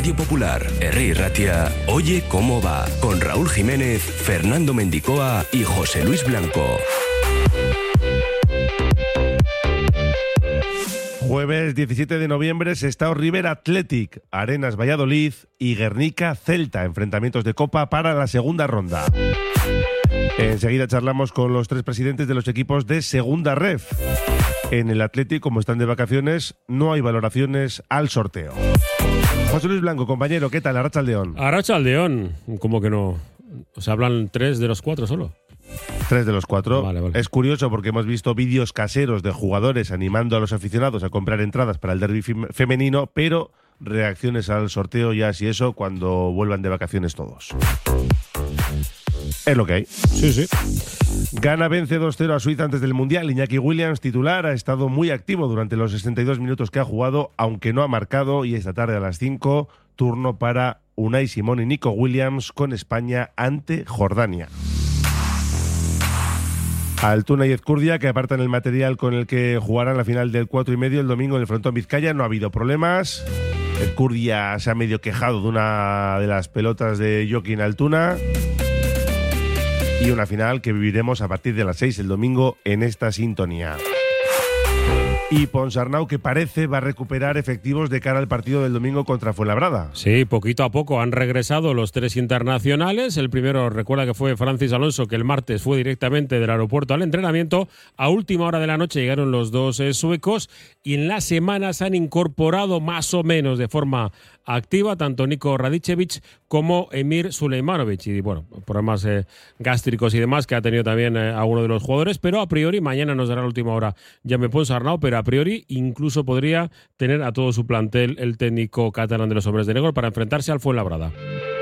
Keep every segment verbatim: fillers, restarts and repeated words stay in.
Radio Popular, Herri Ratia, Oye Cómo Va, con Raúl Jiménez, Fernando Mendicoa y José Luis Blanco. Jueves diecisiete de noviembre, Sestao River Athletic, Arenas Valladolid y Guernica Celta, enfrentamientos de Copa para la segunda ronda. Enseguida charlamos con los tres presidentes de los equipos de Segunda Ref. En el Athletic, como están de vacaciones, no hay valoraciones al sorteo. José Luis Blanco, compañero, ¿qué tal? Arratsaldeón. Arratsaldeón, ¿cómo que no? O sea, hablan tres de los cuatro solo. Tres de los cuatro. Vale, vale. Es curioso porque hemos visto vídeos caseros de jugadores animando a los aficionados a comprar entradas para el derbi femenino, pero reacciones al sorteo ya si eso cuando vuelvan de vacaciones todos. Es lo que hay. Sí, sí. Gana, vence dos cero a Suiza antes del Mundial. Iñaki Williams, titular, ha estado muy activo durante los sesenta y dos minutos que ha jugado, aunque no ha marcado, y esta tarde a las cinco, turno para Unai Simón y Nico Williams con España ante Jordania. Altuna y Ezcurdia, que apartan el material con el que jugarán la final del cuatro y medio el domingo en el frontón Vizcaya. No ha habido problemas. Ezcurdia se ha medio quejado de una de las pelotas de Joaquín Altuna. Y una final que viviremos a partir de las seis el domingo en esta sintonía. Y Ponsarnau, que parece va a recuperar efectivos de cara al partido del domingo contra Fuenlabrada. Sí, poquito a poco han regresado los tres internacionales. El primero, recuerda que fue Francis Alonso, que el martes fue directamente del aeropuerto al entrenamiento. A última hora de la noche llegaron los dos eh, suecos y en la semana se han incorporado más o menos de forma activa tanto Niko Radicevic como Emir Sulejmanovic. Y bueno, problemas eh, gástricos y demás que ha tenido también eh, alguno de los jugadores, pero a priori mañana nos dará la última hora Jaume Ponsarnau, pero a priori incluso podría tener a todo su plantel el técnico catalán de los hombres de negro para enfrentarse al Fuenlabrada.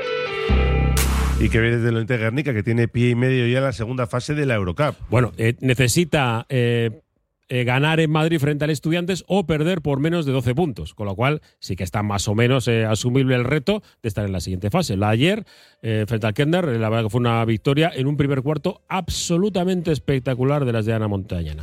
Y que viene desde el Ente Guernica, que tiene pie y medio ya en la segunda fase de la Eurocup. Bueno, eh, necesita eh, eh, ganar en Madrid frente al Estudiantes o perder por menos de doce puntos, con lo cual sí que está más o menos eh, asumible el reto de estar en la siguiente fase. La ayer, eh, frente al Kender, la verdad que fue una victoria en un primer cuarto absolutamente espectacular de las de Ana Montañana.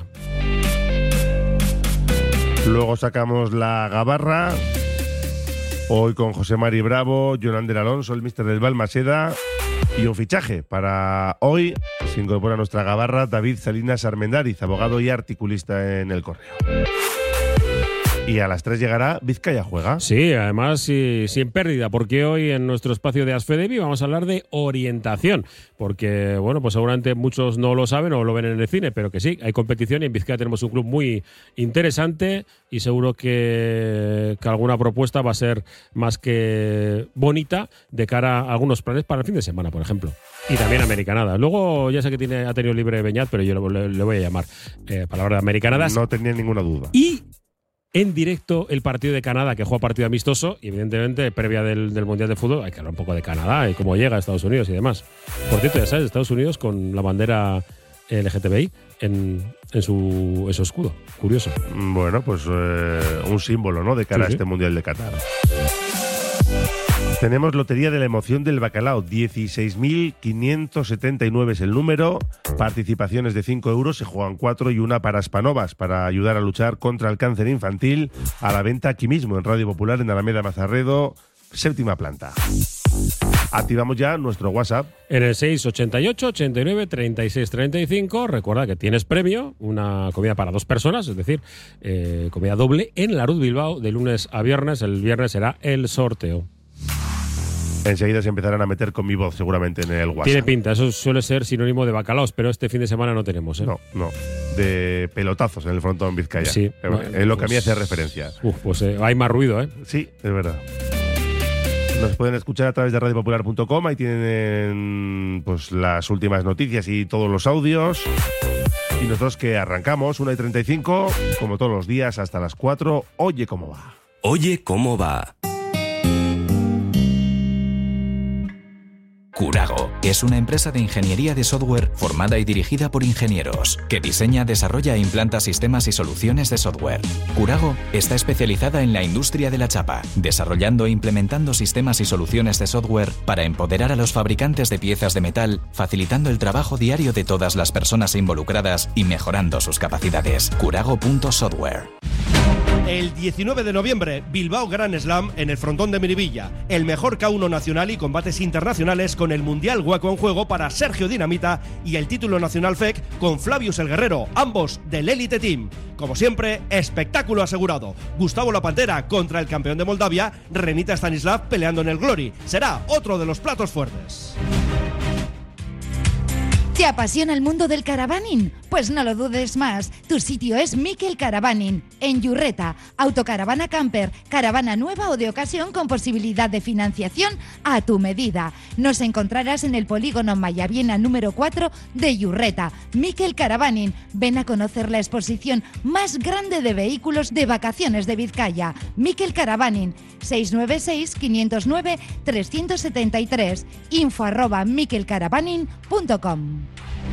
Luego sacamos la gabarra, hoy con José Mari Bravo, Jonander Alonso, el míster del Balmaseda, y un fichaje para hoy. Se incorpora a nuestra gabarra David Salinas Armendáriz, abogado y articulista en El Correo. Y a las tres llegará Vizcaya Juega. Sí, además sí, sin pérdida, porque hoy en nuestro espacio de Asfedevi vamos a hablar de orientación, porque bueno, pues seguramente muchos no lo saben o lo ven en el cine, pero que sí, hay competición y en Vizcaya tenemos un club muy interesante y seguro que, que alguna propuesta va a ser más que bonita de cara a algunos planes para el fin de semana, por ejemplo. Y también americanada. Luego ya sé que tiene, ha tenido libre Beñat, pero yo le, le voy a llamar eh, palabra de americanadas. No tenía ninguna duda. Y en directo el partido de Canadá, que juega partido amistoso, y evidentemente previa del, del Mundial de Fútbol hay que hablar un poco de Canadá y cómo llega a Estados Unidos y demás. Por cierto, ya sabes, Estados Unidos con la bandera L G T B I en, en, su, en su escudo. Curioso. Bueno, pues eh, un símbolo, ¿no?, de cara sí, a este sí. Mundial de Qatar. Tenemos Lotería de la Emoción del Bacalao, dieciséis mil quinientos setenta y nueve es el número, participaciones de cinco euros, se juegan cuatro y una para Spanovas, para ayudar a luchar contra el cáncer infantil, a la venta aquí mismo en Radio Popular, en Alameda Mazarredo, séptima planta. Activamos ya nuestro WhatsApp. En el seis ochenta y ocho, ochenta y nueve, treinta y seis, treinta y cinco, recuerda que tienes premio, una comida para dos personas, es decir, eh, comida doble en la Ruz Bilbao de lunes a viernes, el viernes será el sorteo. Enseguida se empezarán a meter con mi voz seguramente en el WhatsApp. Tiene pinta, eso suele ser sinónimo de bacalaos, pero este fin de semana no tenemos, ¿eh? No, no, de pelotazos en el frontón Vizcaya. Sí. Es bueno, lo que pues, a mí hace referencia. Uf, pues eh, hay más ruido, ¿eh? Sí, es verdad. Nos pueden escuchar a través de radio popular punto com, ahí tienen pues las últimas noticias y todos los audios. Y nosotros que arrancamos, una y treinta y cinco, como todos los días, hasta las cuatro. Oye cómo va. Oye cómo va. Curago es una empresa de ingeniería de software formada y dirigida por ingenieros, que diseña, desarrolla e implanta sistemas y soluciones de software. Curago está especializada en la industria de la chapa, desarrollando e implementando sistemas y soluciones de software para empoderar a los fabricantes de piezas de metal, facilitando el trabajo diario de todas las personas involucradas y mejorando sus capacidades. Curago punto software. El diecinueve de noviembre, Bilbao Grand Slam en el frontón de Miribilla. El mejor K uno nacional y combates internacionales con el Mundial Hueco en juego para Sergio Dinamita y el título nacional F E C con Flavius el Guerrero, ambos del Elite Team. Como siempre, espectáculo asegurado. Gustavo La Pantera contra el campeón de Moldavia, Renita Stanislav peleando en el Glory. Será otro de los platos fuertes. ¿Te apasiona el mundo del caravaning? Pues no lo dudes más. Tu sitio es Miquel Caravaning, en Yurreta. Autocaravana camper, caravana nueva o de ocasión con posibilidad de financiación a tu medida. Nos encontrarás en el polígono Mayaviena número cuatro de Yurreta. Miquel Caravaning. Ven a conocer la exposición más grande de vehículos de vacaciones de Vizcaya. Miquel Caravaning. seis nueve seis, cinco cero nueve, tres siete tres. Info arroba miquelcaravaning punto com.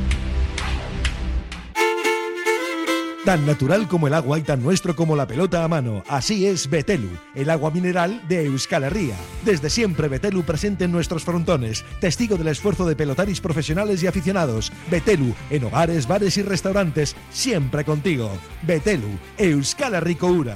Tan natural como el agua y tan nuestro como la pelota a mano. Así es Betelu, el agua mineral de Euskal Herria. Desde siempre Betelu presente en nuestros frontones, testigo del esfuerzo de pelotaris profesionales y aficionados. Betelu, en hogares, bares y restaurantes, siempre contigo. Betelu, Euskal Herriko Ura.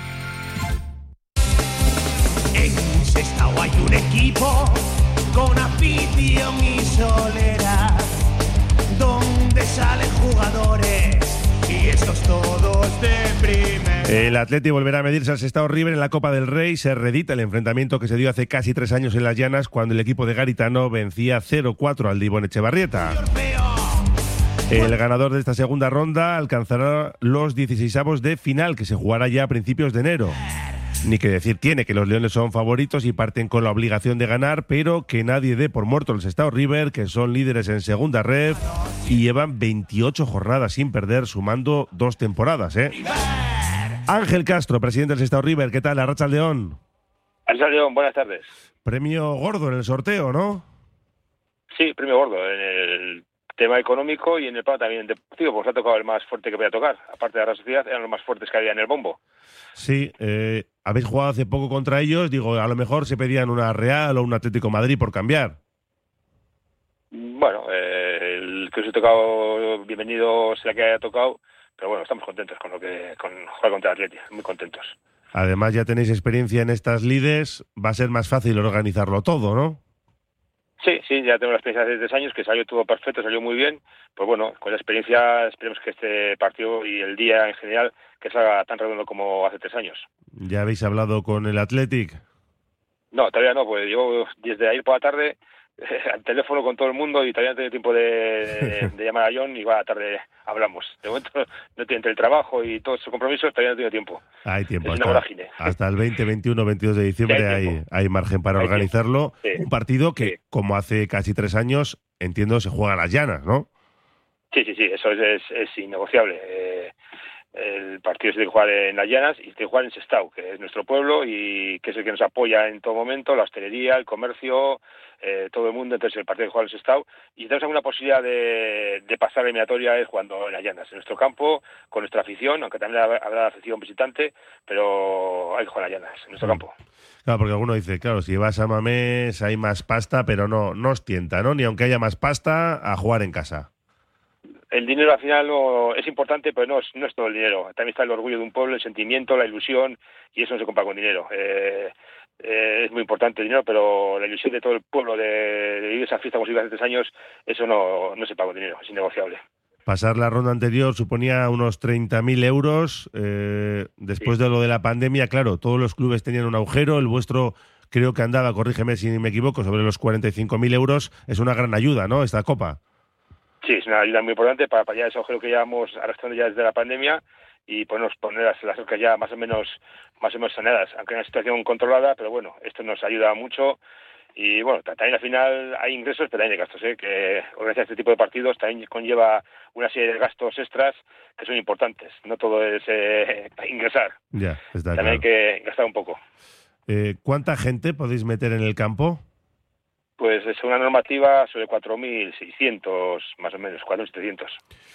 En Sestao hay un equipo con afición y soledad, donde salen jugadores y estos todos de primer. El Atleti volverá a medirse al Sestao River en la Copa del Rey. Se reedita el enfrentamiento que se dio hace casi tres años en Las Llanas, cuando el equipo de Garitano vencía cero cuatro al Dibon Echevarrieta. El ganador de esta segunda ronda alcanzará los dieciseisavos de final, que se jugará ya a principios de enero. Ni que decir tiene que los Leones son favoritos y parten con la obligación de ganar, pero que nadie dé por muerto el Sestao River, que son líderes en segunda ref y llevan veintiocho jornadas sin perder, sumando dos temporadas, ¿eh? Ángel Castro, presidente del Sestao River, ¿qué tal? Arratsaldeon. Arratsaldeon, buenas tardes. Premio gordo en el sorteo, ¿no? Sí, premio gordo en el tema económico y en el plano también deportivo, porque se ha tocado el más fuerte que podía tocar. Aparte de la Sociedad, eran los más fuertes que había en el bombo. Sí, eh, habéis jugado hace poco contra ellos, digo, a lo mejor se pedían una Real o un Atlético Madrid por cambiar. Bueno, eh, el que os he tocado, bienvenido sea que haya tocado, pero bueno, estamos contentos con lo que con jugar contra el Atleti, muy contentos. Además ya tenéis experiencia en estas lides, va a ser más fácil organizarlo todo, ¿no? Sí, sí, ya tengo la experiencia de tres años, que salió todo perfecto, salió muy bien. Pues bueno, con la experiencia esperemos que este partido y el día en general que salga tan redondo como hace tres años. ¿Ya habéis hablado con el Athletic? No, todavía no, pues yo desde ayer por la tarde eh, al teléfono con todo el mundo y todavía no tengo tiempo de, de, de llamar a John y va a la tarde hablamos. De momento no tiene entre el trabajo y todos sus compromisos, todavía no tengo tiempo. Hay tiempo, es hasta, una vorágine. Hasta el veinte, veintiuno, veintidós de diciembre sí, hay, hay, hay margen para hay organizarlo. Sí. Un partido que, sí. como hace casi tres años, entiendo, se juega a Las Llanas, ¿no? Sí, sí, sí, eso es, es, es innegociable. Eh, el partido se tiene que jugar en Las Llanas y se tiene que jugar en Sestao, que es nuestro pueblo y que es el que nos apoya en todo momento, la hostelería, el comercio, eh, todo el mundo. Entonces el partido que juega en Sestao y tenemos alguna posibilidad de, de pasar la eliminatoria es jugando en Las Llanas, en nuestro campo, con nuestra afición, aunque también habrá afición visitante, pero hay que jugar en Las Llanas, en nuestro mm. campo. Claro, porque alguno dice, claro, si vas a Mamés hay más pasta, pero no, no os tienta, ¿no? Ni aunque haya más pasta, a jugar en casa. El dinero al final no, es importante, pero no es, no es todo el dinero. También está el orgullo de un pueblo, el sentimiento, la ilusión, y eso no se compra con dinero. Eh, eh, es muy importante el dinero, pero la ilusión de todo el pueblo de, de vivir esa fiesta como si hace tres años, eso no, no se paga con dinero, es innegociable. Pasar la ronda anterior suponía unos treinta mil euros. Eh, después sí. de lo de la pandemia, claro, todos los clubes tenían un agujero. El vuestro creo que andaba, corrígeme si me equivoco, sobre los cuarenta y cinco mil euros. Es una gran ayuda, ¿no?, esta Copa. Sí, es una ayuda muy importante para paliar ese agujero que llevamos arrastrando ya desde la pandemia y ponernos poner las, las arcas ya más o menos más o menos saneadas, aunque en una situación controlada, pero bueno, esto nos ayuda mucho. Y bueno, también al final hay ingresos, pero también hay gastos, ¿eh? Que organizar este tipo de partidos también conlleva una serie de gastos extras que son importantes. No todo es eh, ingresar. Ya, está también claro. Hay que gastar un poco. Eh, ¿Cuánta gente podéis meter en el campo? Pues es una normativa sobre cuatro mil seiscientos, más o menos, cuatro mil setecientos.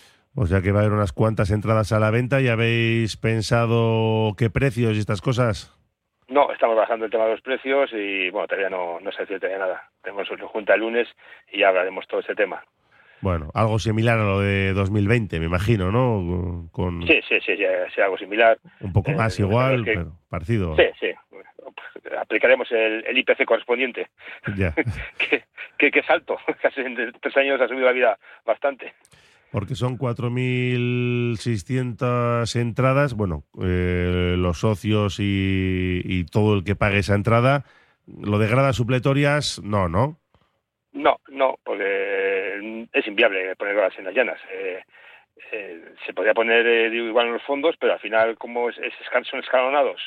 O sea que va a haber unas cuantas entradas a la venta. ¿Y habéis pensado qué precios y estas cosas? No, estamos bajando el tema de los precios y, bueno, todavía no, no se decide todavía nada. Tenemos una junta el lunes y ya hablaremos todo ese tema. Bueno, algo similar a lo de dos mil veinte, me imagino, ¿no? Con Sí, sí, sí, sí, sí, algo similar. un poco más Eh, igual, que- pero parecido. Sí, sí. Aplicaremos el, el I P C correspondiente. Ya. que, que, que salto. Casi en tres años ha subido la vida bastante. Porque son cuatro mil seiscientas entradas, bueno, eh, los socios y, y todo el que pague esa entrada. Lo de gradas supletorias, no, ¿no? No, no, porque es inviable poner gradas en las llanas. Eh, eh, se podría poner eh, igual en los fondos, pero al final, como es, es, son escalonados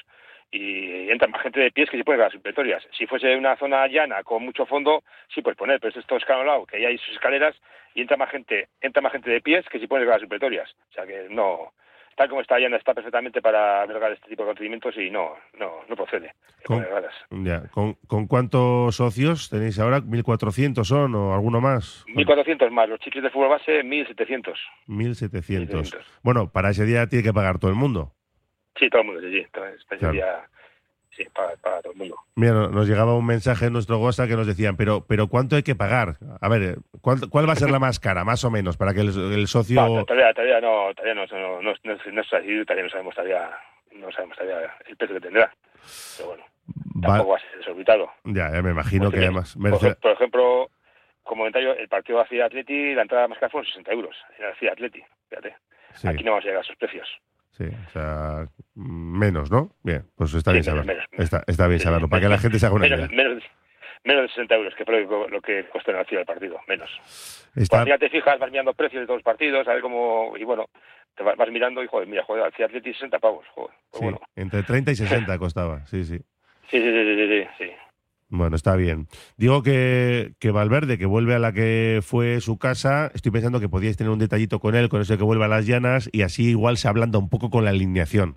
y entra más gente de pies que si pone gradas supletorias. Si fuese una zona llana con mucho fondo, sí puedes poner, pero esto es todo escalonado, que ya hay sus escaleras y entra más gente entra más gente de pies que si pones gradas supletorias. O sea que no, tal como está llana está perfectamente para albergar este tipo de procedimientos y no no no procede Con, poner gradas. ya, ¿con, ¿Con cuántos socios tenéis ahora? ¿mil cuatrocientos son o alguno más? mil cuatrocientos más, los chiquis de fútbol base, mil setecientos. mil setecientos. mil setecientos. Bueno, para ese día tiene que pagar todo el mundo. Sí, todo el mundo, sí, sí. Entonces, Claro. día, sí, para, para todo el mundo. Mira, no- nos llegaba un mensaje en nuestro WhatsApp que nos decían, pero, pero ¿cuánto hay que pagar? A ver, ¿cuál, cuál va a ser la más cara, más o menos, para que el, el socio... No, todavía, todavía no, todavía no, no, no, no, no está decidido, todavía no sabemos todavía, no sabemos todavía el precio que tendrá. Pero bueno, va- tampoco va a ser desorbitado. Ya, ya me imagino Porque, que además... por, merece- ej- por ejemplo, como comentario, el partido hacia Atleti, la entrada más cara fueron sesenta euros. En el hacia Atleti, fíjate. Sí, Aquí no vamos a llegar a esos precios. sí, o sea, mm, menos, ¿no? Bien, pues está Sí, bien menos, saberlo. menos, menos. Está, está bien Sí, saberlo, sí, para que la menos, gente se haga una menos, idea. menos, menos de sesenta euros, que fue lo que, lo que costó en el hacia el partido, menos. Está, Cuando ya te fijas, vas mirando precios de todos los partidos, a ver cómo... Y bueno, te vas, vas mirando y, joder, mira, joder, hacia Atleti sesenta pavos, joder. Pues sí, bueno. entre treinta y sesenta costaba, sí, sí. Sí, sí, sí, sí, sí, sí. Bueno, está bien. Digo que, que Valverde, que vuelve a la que fue su casa, estoy pensando que podíais tener un detallito con él, con eso de que vuelva a las llanas, y así igual se ablanda un poco con la alineación.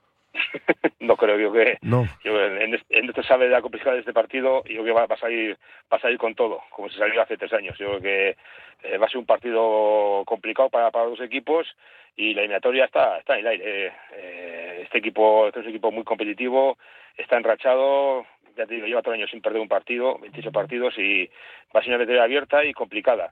No creo yo que... No, Yo, en, este, en este sabe de la complejidad de este partido y yo creo que va, va a salir va a salir con todo, como se salió hace tres años. Yo creo que eh, va a ser un partido complicado para, para los dos equipos y la eliminatoria está está en el aire. Eh, este equipo este es un equipo muy competitivo, está enrachado, ya te digo, lleva todo el año sin perder un partido, veintiocho partidos, y va a ser una eliminatoria abierta y complicada.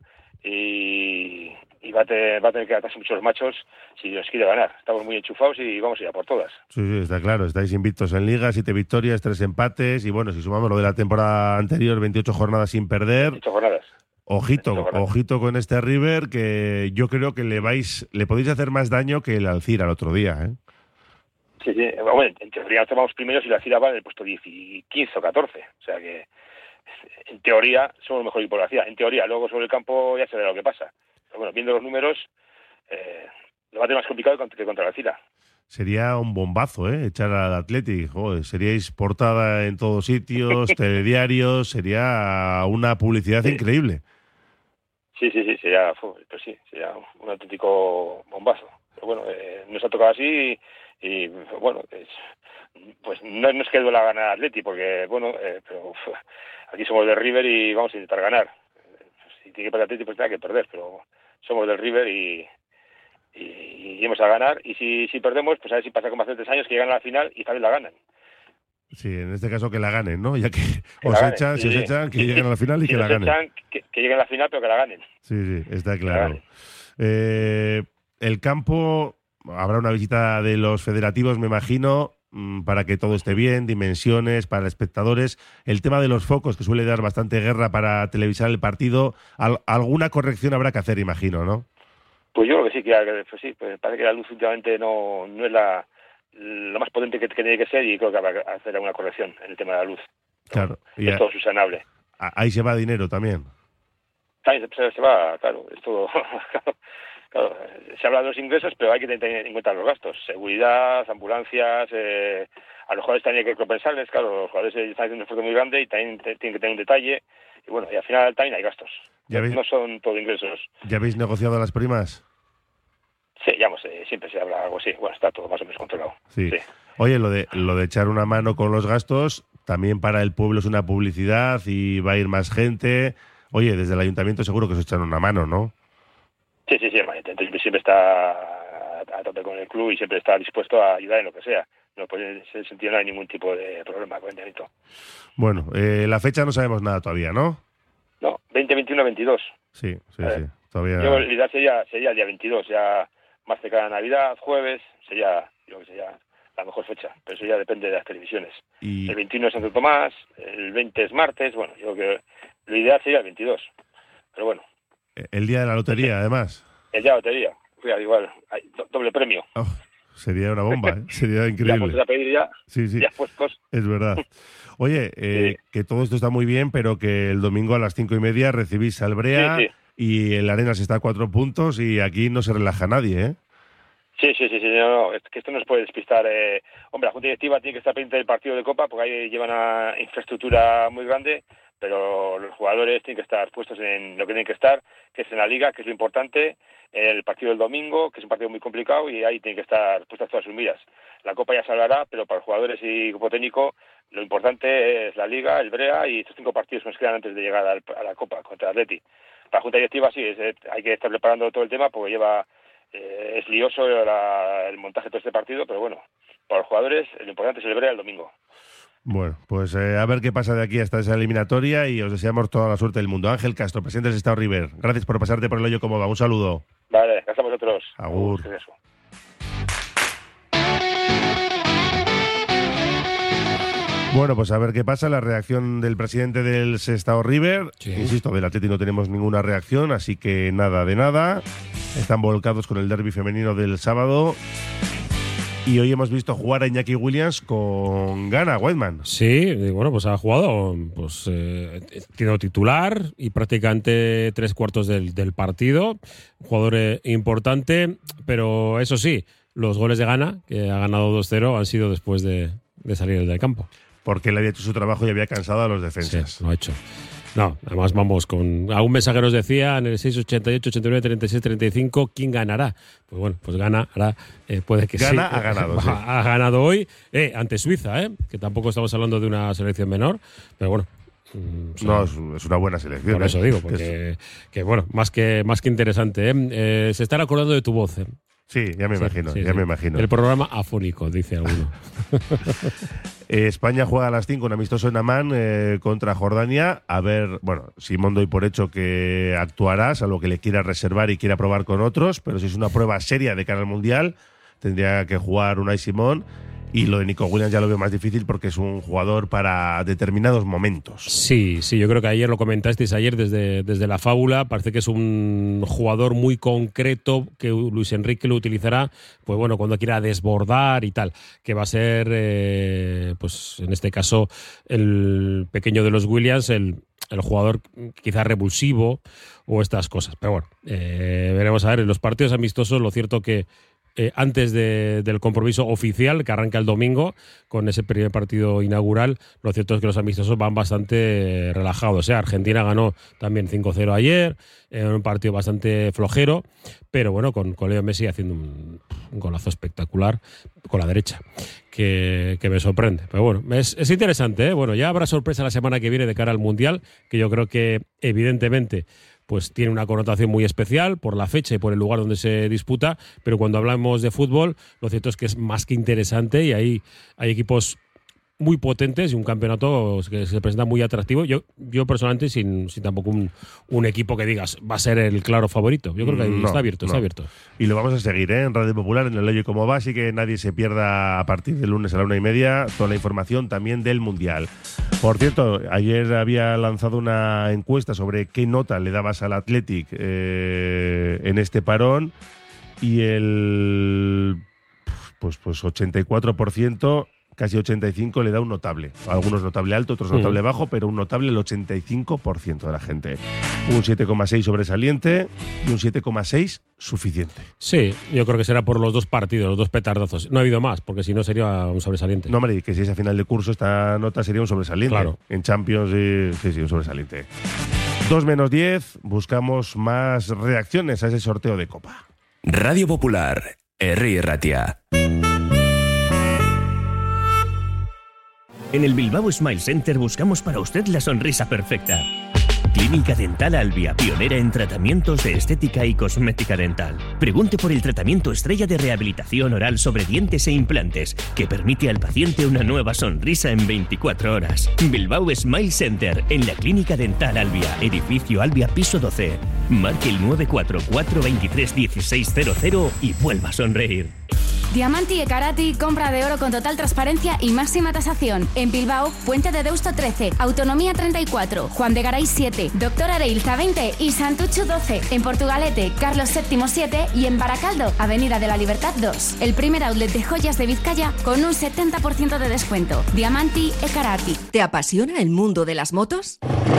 Y, y va, a tener, va a tener que adaptarse mucho los machos si Dios quiere ganar. Estamos muy enchufados y vamos a ir a por todas. sí, sí, está claro. Estáis invictos en Liga, siete victorias, tres empates, y bueno, si sumamos lo de la temporada anterior, veintiocho jornadas sin perder. Ocho jornadas. Ojito, veintiocho jornadas. ojito con este River, que yo creo que le vais, le podéis hacer más daño que el Alcira el otro día, ¿eh? Sí, sí. Bueno, en teoría nosotros vamos primeros y la Cira va en el puesto diez y quince o catorce. O sea que, en teoría, somos el mejor equipo de la Cira. En teoría, luego sobre el campo ya se verá lo que pasa. Pero bueno, viendo los números, eh, lo va a tener más complicado que contra la Cira. Sería un bombazo, ¿eh? Echar al Athletic. Joder, seríais portada en todos sitios, telediarios, sería una publicidad Sí. increíble. Sí, sí, sí, sería, pues sí, sería un auténtico bombazo. Pero bueno, eh, nos ha tocado así y, y, bueno, es, pues no, no es que duela ganar a Atleti, porque bueno, eh, pero uf, aquí somos del River y vamos a intentar ganar. Si tiene que perder Atleti, pues tendrá que perder, pero somos del River y, y, y íbamos a ganar. Y si, si perdemos, pues a ver si pasa como hace tres años que llegan a la final y también la ganan. Sí, en este caso que la ganen, ¿no? Ya que, Que os la ganen, echan, sí, si os sí. echan, que lleguen a la final y Si que la nos ganen. echan, que, que lleguen a la final, pero que la ganen. Sí, sí, está la claro. ganen. Eh, el campo, habrá una visita de los federativos, me imagino, mm, para que todo esté bien, dimensiones para espectadores. El tema de los focos, que suele dar bastante guerra para televisar el partido, al- alguna corrección habrá que hacer, imagino, ¿no? Pues yo creo que sí, que, pues sí, pues parece que la luz últimamente no, no es la, lo más potente que, que tiene que ser y creo que habrá que hacer alguna corrección en el tema de la luz. Claro. Y Es a- todo subsanable. a- ahí se va dinero también. También se, se va, claro, es todo... claro, se habla de los ingresos, pero hay que tener en cuenta los gastos. Seguridad, ambulancias, eh, a los jugadores también hay que compensarles, claro, los jugadores están haciendo un esfuerzo muy grande y también te- tienen que tener un detalle. Y bueno, y al final también hay gastos. Ya veis- No son todo ingresos. ¿Ya habéis negociado las primas? Sí, ya no sé, siempre se habla algo así. Bueno, está todo más o menos controlado. Sí. Sí. Oye, lo de, lo de echar una mano con los gastos, también para el pueblo es una publicidad y va a ir más gente. Oye, desde el ayuntamiento seguro que os echan una mano, ¿no? Sí, sí, sí, hermanito. Entonces siempre está a tope con el club y siempre está dispuesto a ayudar en lo que sea. No, pues en ese sentido no hay ningún tipo de problema con el ayuntamiento. Bueno, eh, la fecha no sabemos nada todavía, ¿no? No, veinte, veintiuno, veintidós. Sí, sí, A ver. sí. todavía... Yo, la idea sería, sería el día veintidós, ya más cerca de Navidad, jueves, sería, yo que sería la mejor fecha, pero eso ya depende de las televisiones. Y... El veintiuno es Santo Tomás, el veinte es martes, bueno, yo creo que lo ideal sería el veintidós, pero bueno. El día de la lotería, además. El día de la lotería, fíjate, igual, hay do- doble premio. Oh, sería una bomba, ¿eh? Sería increíble. Ya puestos a pedir ya, sí, sí. ya puestos. Es verdad. Oye, eh, sí. que todo esto está muy bien, pero que el domingo a las cinco y media recibís al Brea sí, sí. y el Arenas está a cuatro puntos y aquí no se relaja nadie, ¿eh? Sí, sí, sí, sí, no, no, es que esto no nos puede despistar. Eh. Hombre, la Junta Directiva tiene que estar pendiente del partido de Copa porque ahí llevan una infraestructura muy grande, pero los jugadores tienen que estar puestos en lo que tienen que estar, que es en la Liga, que es lo importante, el partido del domingo, que es un partido muy complicado y ahí tienen que estar puestas todas sus miras. La Copa ya se hablará, pero para los jugadores y grupo técnico lo importante es la Liga, el Brea y estos cinco partidos que nos quedan antes de llegar al, a la Copa contra el Atleti. Para la Junta Directiva sí, es, hay que estar preparando todo el tema porque lleva... Eh, es lioso la, el montaje de todo este partido, pero bueno, para los jugadores lo importante es el Brea el domingo. Bueno, pues eh, a ver qué pasa de aquí hasta esa eliminatoria y os deseamos toda la suerte del mundo. Ángel Castro, presidente del Sestao River, gracias por pasarte por el hoyo cómo va. Un saludo. Vale, gracias a vosotros. Agur. Agur. Bueno, pues a ver qué pasa, la reacción del presidente del Sestao River. Sí. Insisto, del Atleti no tenemos ninguna reacción, así que nada de nada. Están volcados con el derbi femenino del sábado. Y hoy hemos visto jugar a Iñaki Williams con Gana, Whiteman. Sí, bueno, pues ha jugado, pues eh, tiene titular y prácticamente tres cuartos del, del partido. Un jugador eh, importante, pero eso sí, los goles de Gana, que ha ganado dos cero, han sido después de, de salir del campo. Porque él había hecho su trabajo y había cansado a los defensas. Sí, lo ha hecho. No, además vamos con... Algún mensaje nos decía en el seis ochenta y ocho, ochenta y nueve, treinta y seis, treinta y cinco, ¿quién ganará? Pues bueno, pues gana, hará, eh, puede que gana, sí. ha ganado, sí. Ha, ha ganado hoy eh, ante Suiza, eh, que tampoco estamos hablando de una selección menor, pero bueno. O sea, no, es, es una buena selección. Por eso digo, porque es... que bueno, más que, más que interesante. Eh. Eh, se están acordando de tu voz, eh. Sí, ya me sí, imagino, sí, ya sí. me imagino. El programa afónico, dice alguno. eh, España juega a las cinco, un amistoso en Amán eh, contra Jordania. A ver, bueno, Simón doy por hecho que actuará, salvo que le quiera reservar y quiera probar con otros, pero si es una prueba seria de cara al Mundial, tendría que jugar Unai Simón. Y lo de Nico Williams ya lo veo más difícil porque es un jugador para determinados momentos. Sí, sí, yo creo que ayer lo comentasteis ayer desde, desde la fábula. Parece que es un jugador muy concreto que Luis Enrique lo utilizará, pues bueno, cuando quiera desbordar y tal. Que va a ser, eh, pues en este caso, el pequeño de los Williams, el, el jugador quizás revulsivo o estas cosas. Pero bueno, eh, veremos a ver. En los partidos amistosos, lo cierto que Eh, antes de, del compromiso oficial que arranca el domingo con ese primer partido inaugural, lo cierto es que los amistosos van bastante relajados. ¿eh? Argentina ganó también cinco cero ayer, en un partido bastante flojero, pero bueno, con, con Leo Messi haciendo un, un golazo espectacular con la derecha, que, que me sorprende. Pero bueno, es, es interesante. ¿eh? Bueno, ya habrá sorpresa la semana que viene de cara al Mundial, que yo creo que evidentemente pues tiene una connotación muy especial por la fecha y por el lugar donde se disputa, pero cuando hablamos de fútbol, lo cierto es que es más que interesante y ahí hay equipos muy potentes y un campeonato que se presenta muy atractivo. Yo, yo personalmente, sin, sin tampoco un, un equipo que digas va a ser el claro favorito. Yo creo que ahí no, está abierto, no. está abierto. Y lo vamos a seguir ¿eh? en Radio Popular, en el Oye Cómo Va, así que nadie se pierda a partir del lunes a la una y media toda la información también del Mundial. Por cierto, ayer había lanzado una encuesta sobre qué nota le dabas al Athletic eh, en este parón y el pues, pues ochenta y cuatro por ciento, casi ochenta y cinco por ciento le da un notable. Algunos notable alto, otros notable mm. bajo, pero un notable el ochenta y cinco por ciento de la gente. Un siete coma seis sobresaliente y un siete coma seis suficiente. Sí, yo creo que será por los dos partidos, los dos petardazos. No ha habido más, porque si no sería un sobresaliente. No, hombre, que si es a final de curso esta nota sería un sobresaliente. Claro. En Champions, sí, sí, sí, un sobresaliente. dos menos diez, buscamos más reacciones a ese sorteo de Copa. Radio Popular, Herri Ratia. En el Bilbao Smile Center buscamos para usted la sonrisa perfecta. Clínica Dental Albia, pionera en tratamientos de estética y cosmética dental. Pregunte por el tratamiento estrella de rehabilitación oral sobre dientes e implantes, que permite al paciente una nueva sonrisa en veinticuatro horas. Bilbao Smile Center, en la Clínica Dental Albia, edificio Albia, piso doce. Marque el nueve cuatro cuatro, veintitrés, dieciséis cero cero y vuelva a sonreír. Diamanti e Karati, compra de oro con total transparencia y máxima tasación. En Bilbao, Puente de Deusto trece, Autonomía treinta y cuatro, Juan de Garay siete, Doctor Areilza veinte y Santucho doce. En Portugalete, Carlos séptimo siete y en Baracaldo, Avenida de la Libertad dos. El primer outlet de joyas de Vizcaya con un setenta por ciento de descuento. Diamanti e Karati. ¿Te apasiona el mundo de las motos?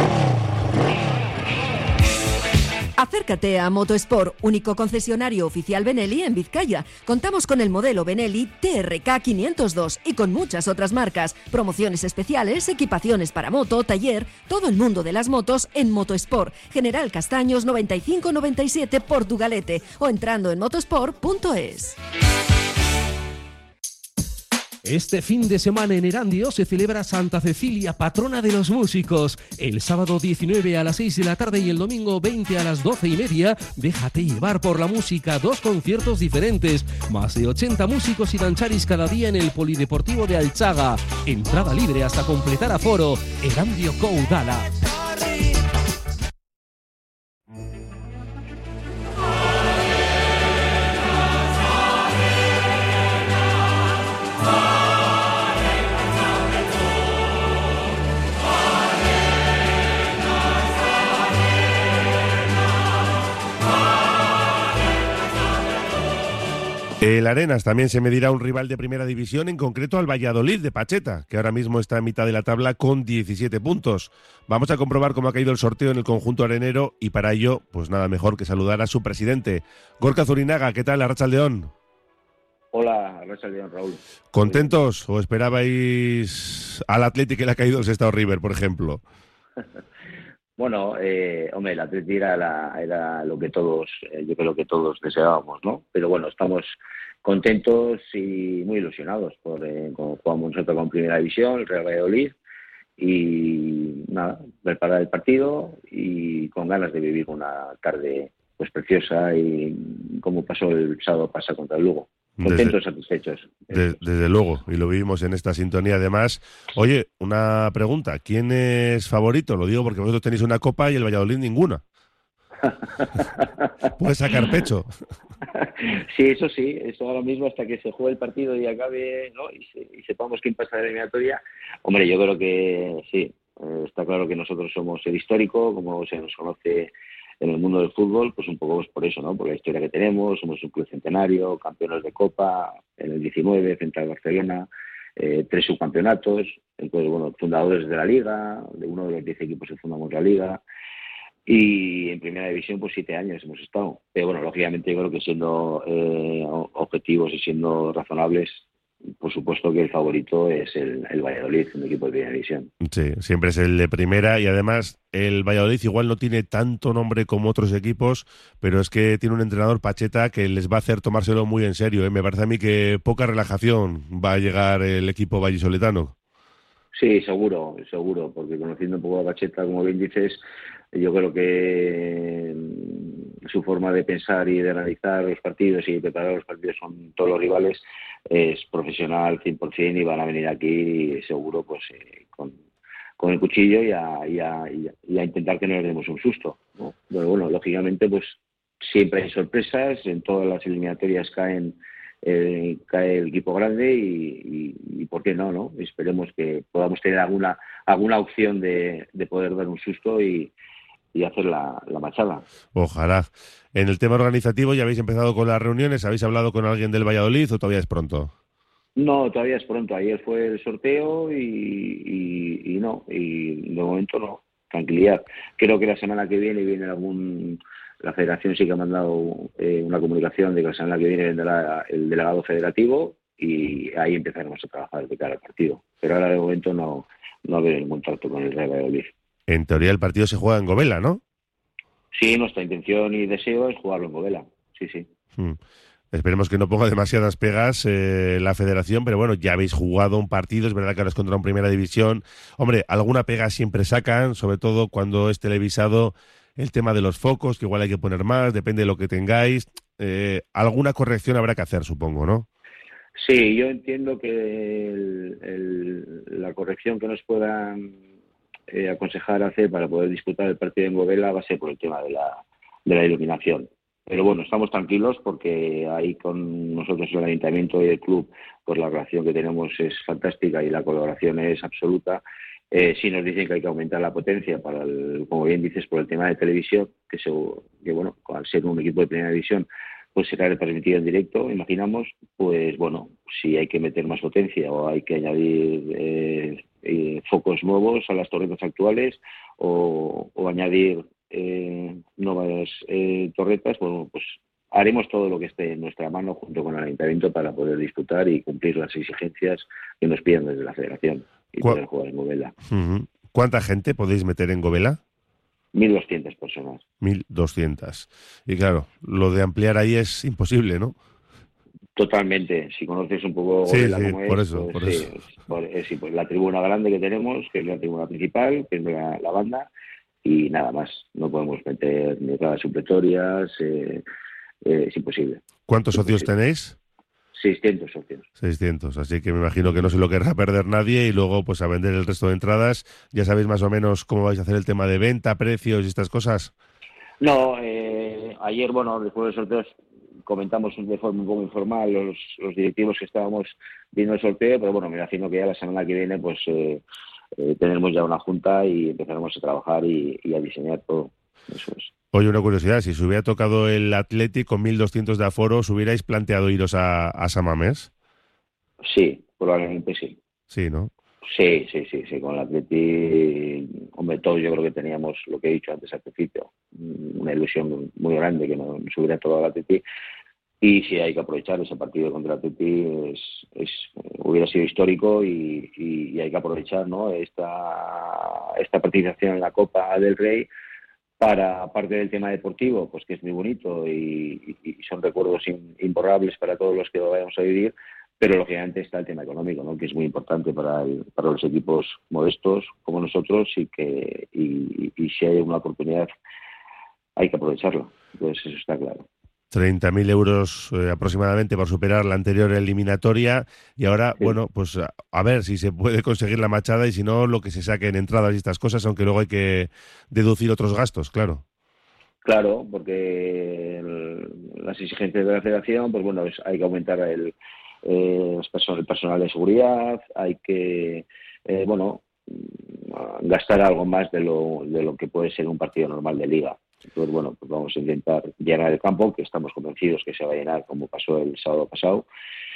Acércate a Motosport, único concesionario oficial Benelli en Vizcaya. Contamos con el modelo Benelli T R K quinientos dos y con muchas otras marcas, promociones especiales, equipaciones para moto, taller, todo el mundo de las motos en Motosport. General Castaños noventa y cinco noventa y siete, Portugalete, o entrando en motosport punto es. Este fin de semana en Erandio se celebra Santa Cecilia, patrona de los músicos. El sábado diecinueve a las seis de la tarde y el domingo veinte a las doce y media, déjate llevar por la música, dos conciertos diferentes, más de ochenta músicos y dancharis cada día en el Polideportivo de Alchaga. Entrada libre hasta completar aforo. Erandio Coudala. El Arenas también se medirá a un rival de primera división, en concreto al Valladolid de Pacheta, que ahora mismo está en mitad de la tabla con diecisiete puntos. Vamos a comprobar cómo ha caído el sorteo en el conjunto arenero y para ello, pues nada mejor que saludar a su presidente. Gorka Zurinaga, ¿qué tal? Arratsaldeón. Hola, Arratsaldeón, Raúl. ¿Contentos o esperabais al Athletic que le ha caído el Sestao River, por ejemplo? Bueno, eh, hombre, el Atleti era, la, era lo que todos, eh, yo creo que todos deseábamos, ¿no? Pero bueno, estamos contentos y muy ilusionados por eh, jugamos nosotros con Primera División, el Real Valladolid, y nada, preparar el partido y con ganas de vivir una tarde pues preciosa y como pasó el sábado pasado contra el Lugo. Contentos, desde, satisfechos. De, desde luego, y lo vivimos en esta sintonía además. Oye, una pregunta, ¿quién es favorito? Lo digo porque vosotros tenéis una copa y el Valladolid ninguna. Puedes sacar pecho. Sí, eso sí, eso ahora mismo hasta que se juegue el partido y acabe, ¿no? y, se, y sepamos quién pasa de la eliminatoria. Hombre, yo creo que sí, eh, está claro que nosotros somos el histórico, como se nos conoce en el mundo del fútbol, pues un poco pues por eso, ¿no? Por la historia que tenemos, somos un club centenario, campeones de Copa en el diecinueve frente al Barcelona, eh, tres subcampeonatos, entonces, bueno, fundadores de la Liga, de uno de los diez equipos que fundamos la Liga, y en Primera División, pues siete años hemos estado. Pero bueno, lógicamente yo creo que siendo eh, objetivos y siendo razonables, por supuesto que el favorito es el, el Valladolid, un equipo de Primera División. Sí, siempre es el de primera y además el Valladolid igual no tiene tanto nombre como otros equipos, pero es que tiene un entrenador, Pacheta, que les va a hacer tomárselo muy en serio, ¿eh? Me parece a mí que poca relajación va a llegar el equipo vallisoletano. Sí, seguro, seguro, porque conociendo un poco a Pacheta, como bien dices, yo creo que su forma de pensar y de analizar los partidos y de preparar los partidos con todos los rivales es profesional cien por ciento y van a venir aquí seguro pues eh, con, con el cuchillo y a, y, a, y a intentar que no les demos un susto, ¿no? Pero bueno, lógicamente pues siempre hay sorpresas, en todas las eliminatorias caen eh, cae el equipo grande y, y, y por qué no, ¿no? Esperemos que podamos tener alguna alguna opción de, de poder dar un susto y y hacer la, la machada. Ojalá. En el tema organizativo, ¿ya habéis empezado con las reuniones? ¿Habéis hablado con alguien del Valladolid o todavía es pronto? No, todavía es pronto. Ayer fue el sorteo y, y, y no, y de momento no. Tranquilidad. Creo que la semana que viene viene algún... La federación sí que ha mandado eh, una comunicación de que la semana que viene vendrá el delegado federativo y ahí empezaremos a trabajar de cara al partido. Pero ahora de momento no, no ha habido ningún trato con el Real Valladolid. En teoría el partido se juega en Govela, ¿no? Sí, nuestra intención y deseo es jugarlo en Govela, sí, sí. Hmm. Esperemos que no ponga demasiadas pegas eh, la federación, pero bueno, ya habéis jugado un partido, es verdad que ahora es contra un Primera División. Hombre, alguna pega siempre sacan, sobre todo cuando es televisado, el tema de los focos, que igual hay que poner más, depende de lo que tengáis. Eh, alguna corrección habrá que hacer, supongo, ¿no? Sí, yo entiendo que el, el, la corrección que nos puedan eh, aconsejar hacer para poder disputar el partido en Govela va a ser por el tema de la, de la iluminación. Pero bueno, estamos tranquilos porque ahí con nosotros el Ayuntamiento y el club, pues la relación que tenemos es fantástica y la colaboración es absoluta. Eh, sí nos dicen que hay que aumentar la potencia para, el, como bien dices, por el tema de televisión, que, se, que bueno, al ser un equipo de primera división, pues será retransmitido en directo, imaginamos. Pues bueno, si hay que meter más potencia o hay que añadir eh, eh, focos nuevos a las torretas actuales o, o añadir eh, nuevas eh, torretas, bueno, pues haremos todo lo que esté en nuestra mano junto con el Ayuntamiento para poder disputar y cumplir las exigencias que nos piden desde la Federación y poder jugar en Govela. Uh-huh. ¿Cuánta gente podéis meter en Govela? mil doscientas personas. mil doscientas. Y claro, lo de ampliar ahí es imposible, ¿no? Totalmente. Si conoces un poco sí, Govela sí, como por es, eso, pues, por sí, eso. Por, eh, sí, pues la tribuna grande que tenemos, que es la tribuna principal, que es la, la banda, y nada más. No podemos meter ni entradas supletorias, eh, eh, es imposible. ¿Cuántos es socios imposible. tenéis? seiscientos socios. seiscientos, así que me imagino que no se lo querrá perder nadie y luego pues a vender el resto de entradas. ¿Ya sabéis más o menos cómo vais a hacer el tema de venta, precios y estas cosas? No, eh, ayer, bueno, después de los sorteos comentamos de forma un poco informal los, los directivos que estábamos viendo el sorteo, pero bueno, me imagino que ya la semana que viene pues eh, eh, tendremos ya una junta y empezaremos a trabajar y, y a diseñar todo. Eso es. Oye, una curiosidad, si se hubiera tocado el Athletic con mil doscientos de aforo, ¿os hubierais planteado iros a, a San Mamés? Sí, probablemente sí. Sí, ¿no? Sí, sí, sí, sí, con el Atleti, hombre, todos yo creo que teníamos lo que he dicho antes al principio, una ilusión muy grande que nos hubiera tocado el Atleti, y sí hay que aprovechar ese partido contra el Atleti, es, es, hubiera sido histórico y, y, y hay que aprovechar, ¿no?, esta, esta participación en la Copa del Rey para, aparte del tema deportivo, pues que es muy bonito y, y, y son recuerdos in, imborrables para todos los que lo vayamos a vivir. Pero lógicamente está el tema económico, ¿no?, que es muy importante para el, para los equipos modestos como nosotros y que y, y si hay una oportunidad hay que aprovecharlo. Entonces eso está claro. treinta mil euros eh, aproximadamente para superar la anterior eliminatoria y ahora, sí. bueno, pues a, a ver si se puede conseguir la machada y si no, lo que se saque en entradas y estas cosas, aunque luego hay que deducir otros gastos, claro. Claro, porque el, las exigencias de la federación, pues bueno, es, hay que aumentar el Eh, el personal de seguridad, hay que eh, bueno gastar algo más de lo, de lo que puede ser un partido normal de liga. Entonces, bueno, pues vamos a intentar llenar el campo, que estamos convencidos que se va a llenar como pasó el sábado pasado,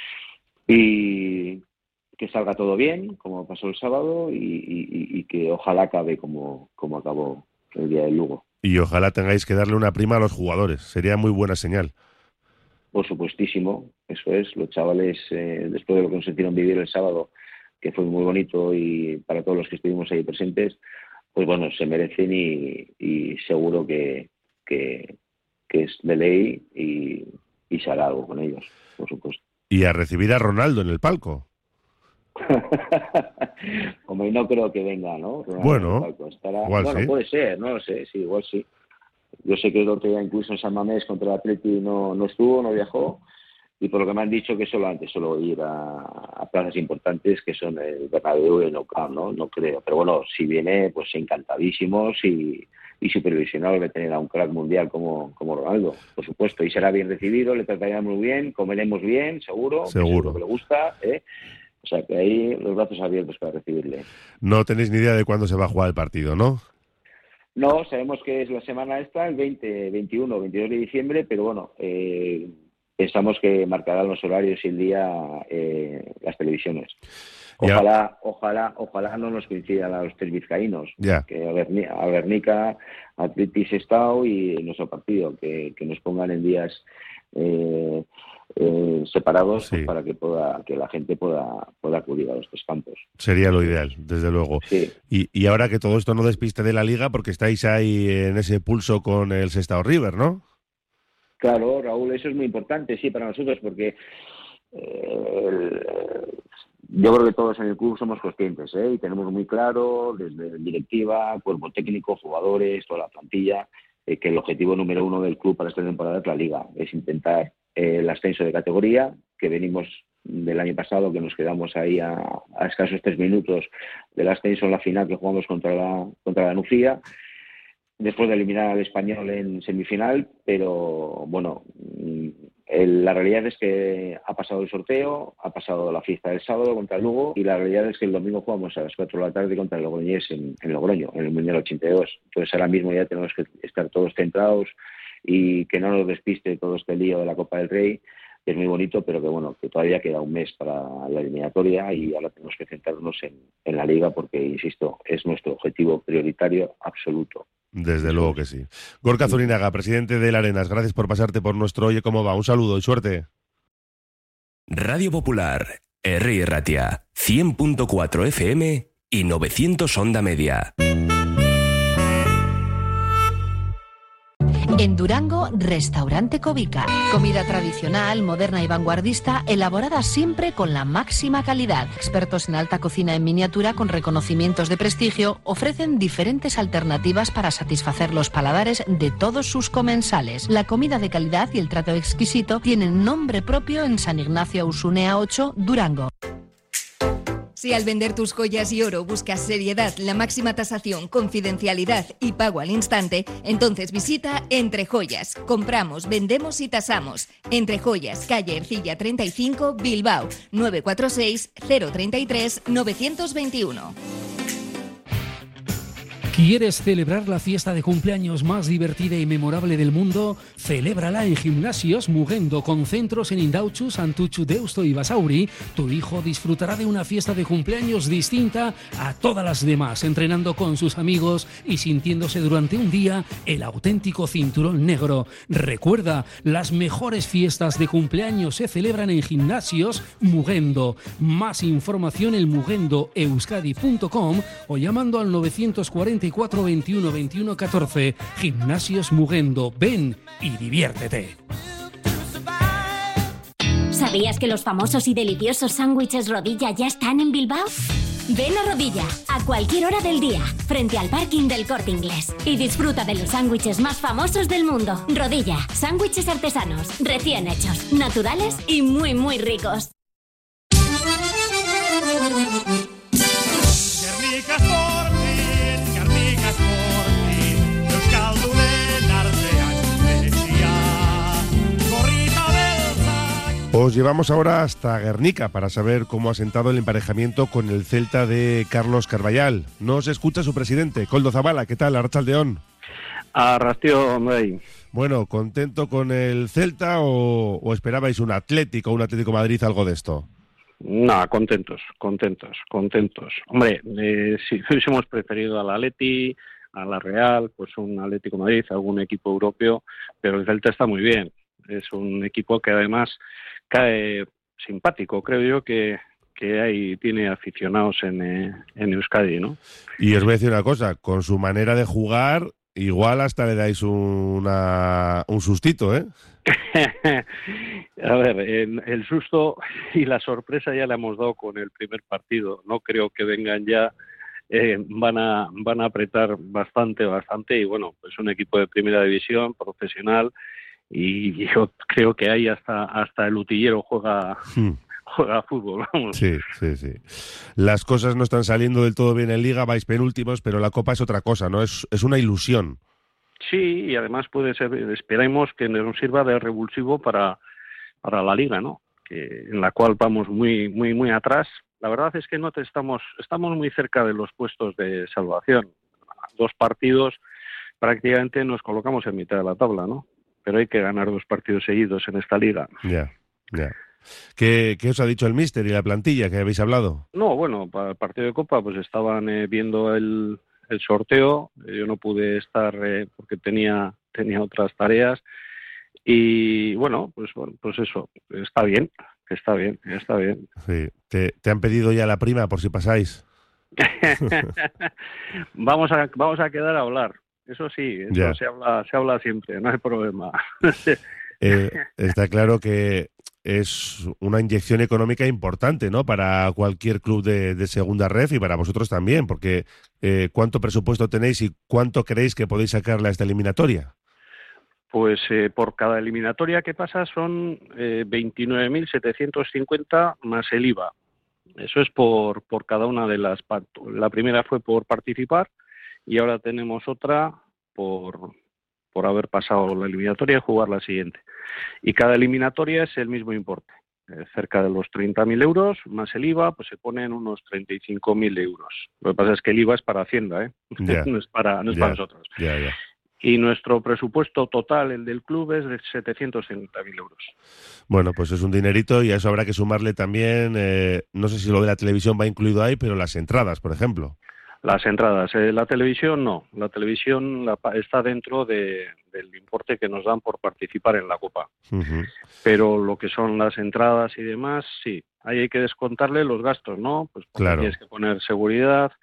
y que salga todo bien, como pasó el sábado, y, y, y que ojalá acabe como, como acabó el día del Lugo. Y ojalá tengáis que darle una prima a los jugadores, sería muy buena señal. Por supuestísimo, eso es. Los chavales, eh, después de lo que nos hicieron vivir el sábado, que fue muy bonito y para todos los que estuvimos ahí presentes, pues bueno, se merecen y, y seguro que, que, que es de ley y, y se hará algo con ellos, por supuesto. Y a recibir a Ronaldo en el palco. Como no creo que venga, ¿no? Ronaldo bueno, en el palco. Estará... igual bueno, sí. puede ser, no lo sé, sí, igual sí. Yo sé que el otro día incluso en San Mamés contra el Atleti no, no estuvo, no viajó, y por lo que me han dicho que solo antes solo ir a, a plazas importantes que son el Bernabéu y el Nou Camp, ¿no? No creo. Pero bueno, si viene, pues encantadísimos y, y supervisionados de tener a un crack mundial como, como Ronaldo, por supuesto. Y será bien recibido, le trataremos muy bien, comeremos bien, seguro. Seguro. Que es lo que le gusta, ¿eh? O sea que ahí los brazos abiertos para recibirle. No tenéis ni idea de cuándo se va a jugar el partido, ¿no? No, sabemos que es la semana esta, el veinte, veintiuno, veintidós de diciembre, pero bueno, eh, pensamos que marcarán los horarios y el día eh, las televisiones. Ojalá, ojalá, ojalá no nos coincidan a los tres vizcaínos, yeah. que a Guernica, Atleti, Sestao y nuestro partido, que, que nos pongan en días eh, eh, separados, sí. pues para que pueda que la gente pueda pueda acudir a los tres campos. Sería lo ideal, desde luego. Sí. Y, y ahora que todo esto no despiste de la liga, porque estáis ahí en ese pulso con el Sestao River, ¿no? Claro, Raúl, eso es muy importante, sí, para nosotros, porque eh, el, yo creo que todos en el club somos conscientes, ¿eh? Y tenemos muy claro, desde directiva, cuerpo técnico, jugadores, toda la plantilla, eh, que el objetivo número uno del club para esta temporada es la Liga, es intentar eh, el ascenso de categoría, que venimos del año pasado, que nos quedamos ahí a, a escasos tres minutos del ascenso en la final que jugamos contra la, contra la Nucía, después de eliminar al Español en semifinal, pero bueno, el, la realidad es que ha pasado el sorteo, ha pasado la fiesta del sábado contra el Lugo, y la realidad es que el domingo jugamos a las cuatro de la tarde contra el Logroñés en, en Logroño, en el Mundial ochenta y dos. Entonces ahora mismo ya tenemos que estar todos centrados y que no nos despiste todo este lío de la Copa del Rey, que es muy bonito, pero que bueno, que todavía queda un mes para la eliminatoria y ahora tenemos que centrarnos en, en la Liga porque, insisto, es nuestro objetivo prioritario absoluto. Desde luego que sí. Gorka Zurinaga, presidente del Arenas, gracias por pasarte por nuestro Oye Cómo Va. Un saludo y suerte. Radio Popular, Herri Ratia, cien punto cuatro F M y novecientos onda media. En Durango, Restaurante Covica. Comida tradicional, moderna y vanguardista, elaborada siempre con la máxima calidad. Expertos en alta cocina en miniatura con reconocimientos de prestigio ofrecen diferentes alternativas para satisfacer los paladares de todos sus comensales. La comida de calidad y el trato exquisito tienen nombre propio en San Ignacio Ausunea ocho, Durango. Si al vender tus joyas y oro buscas seriedad, la máxima tasación, confidencialidad y pago al instante, entonces visita Entre Joyas. Compramos, vendemos y tasamos. Entre Joyas, calle Ercilla treinta y cinco, Bilbao, nueve cuatro seis, cero tres tres, nueve dos uno. ¿Quieres celebrar la fiesta de cumpleaños más divertida y memorable del mundo? Celébrala en Gimnasios Mugendo, con centros en Indautxu, Santutxu, Deusto y Basauri. Tu hijo disfrutará de una fiesta de cumpleaños distinta a todas las demás, entrenando con sus amigos y sintiéndose durante un día el auténtico cinturón negro. Recuerda, las mejores fiestas de cumpleaños se celebran en Gimnasios Mugendo. Más información en mugendo euskadi punto com o llamando al novecientos cuarenta y cuatro, veintiuno, veintiuno, catorce. Gimnasios Mugendo. Ven y diviértete. ¿Sabías que los famosos y deliciosos sándwiches Rodilla ya están en Bilbao? Ven a Rodilla a cualquier hora del día, frente al parking del Corte Inglés, y disfruta de los sándwiches más famosos del mundo. Rodilla, sándwiches artesanos, recién hechos, naturales y muy muy ricos. Os llevamos ahora hasta Guernica para saber cómo ha sentado el emparejamiento con el Celta de Carlos Carballal. Nos escucha su presidente, Koldo Zabala. ¿Qué tal, Arratsaldeon? Arrastio, hombre. Bueno, ¿contento con el Celta o, o esperabais un Atlético, un Atlético Madrid, algo de esto? No, contentos, contentos, contentos. Hombre, eh, si hubiésemos preferido al Atleti, a la Real, pues un Atlético Madrid, algún equipo europeo, pero el Celta está muy bien. Es un equipo que además cae simpático, creo yo, que, que hay, tiene aficionados en, eh, en Euskadi, ¿no? Y os voy a decir una cosa, con su manera de jugar, igual hasta le dais una, un sustito, ¿eh? A ver, el, el susto y la sorpresa ya la hemos dado con el primer partido. No creo que vengan ya, eh, van a van a apretar bastante, bastante, y bueno, pues un equipo de primera división, profesional, y yo creo que ahí hasta hasta el utillero juega hmm. juega fútbol, vamos. Sí, sí, sí. Las cosas no están saliendo del todo bien en Liga, vais penúltimos, pero la Copa es otra cosa, ¿no? Es, es una ilusión. Sí, y además puede ser, esperemos que nos sirva de revulsivo para, para la Liga, ¿no? Que, en la cual vamos muy muy muy atrás. La verdad es que no te estamos estamos muy cerca de los puestos de salvación. Dos partidos, prácticamente nos colocamos en mitad de la tabla, ¿no? Pero hay que ganar dos partidos seguidos en esta liga. Ya, ya. ¿Qué, ¿Qué os ha dicho el míster y la plantilla que habéis hablado? No, bueno, para el partido de Copa pues estaban eh, viendo el, el sorteo. Yo no pude estar eh, porque tenía tenía otras tareas. Y bueno, pues bueno, pues eso, está bien, está bien, está bien. Sí. ¿Te, te han pedido ya la prima por si pasáis? vamos a vamos a quedar a hablar. Eso sí, eso se habla, se habla siempre, no hay problema. Eh, está claro que es una inyección económica importante, ¿no? Para cualquier club de, de segunda ref y para vosotros también, porque eh, ¿cuánto presupuesto tenéis y cuánto creéis que podéis sacarle a esta eliminatoria? Pues eh, por cada eliminatoria que pasa son eh, veintinueve mil setecientos cincuenta más el I V A. Eso es por, por cada una de las partes. La primera fue por participar y ahora tenemos otra por, por haber pasado la eliminatoria y jugar la siguiente. Y cada eliminatoria es el mismo importe, eh, cerca de los treinta mil euros, más el I V A, pues se ponen unos treinta y cinco mil euros. Lo que pasa es que el I V A es para Hacienda, ¿eh? Ya, no es para, no es ya, para nosotros. Ya, ya. Y nuestro presupuesto total, el del club, es de setecientos cincuenta mil euros. Bueno, pues es un dinerito y a eso habrá que sumarle también, eh, no sé si lo de la televisión va incluido ahí, pero las entradas, por ejemplo. Las entradas, eh, la televisión no, la televisión la, está dentro de, del importe que nos dan por participar en la Copa. Uh-huh. Pero lo que son las entradas y demás, sí, ahí hay que descontarle los gastos, ¿no? Pues porque claro. Tienes que poner seguridad,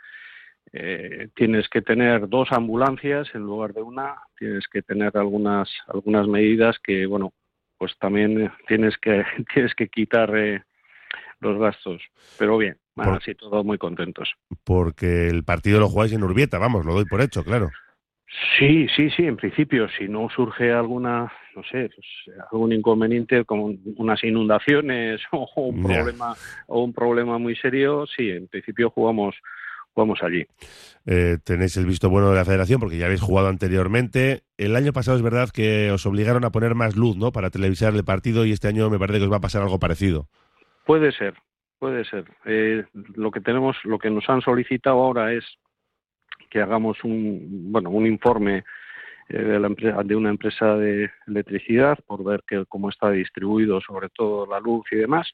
eh, tienes que tener dos ambulancias en lugar de una, tienes que tener algunas algunas medidas que, bueno, pues también tienes que tienes que quitar eh, los gastos, pero bien. Por, así todo muy contentos. Porque el partido lo jugáis en Urbieta, vamos, lo doy por hecho, claro. Sí, sí, sí, en principio, si no surge alguna, no sé, pues, algún inconveniente como unas inundaciones o un yeah. problema o un problema muy serio, sí, en principio jugamos jugamos allí. Eh, tenéis el visto bueno de la Federación porque ya habéis jugado anteriormente. El año pasado es verdad que os obligaron a poner más luz, ¿no? Para televisar el partido y este año me parece que os va a pasar algo parecido. Puede ser. Puede ser. Eh, lo que tenemos, lo que nos han solicitado ahora es que hagamos un, bueno, un informe eh, de, la empresa, de una empresa de electricidad por ver que cómo está distribuido, sobre todo la luz y demás,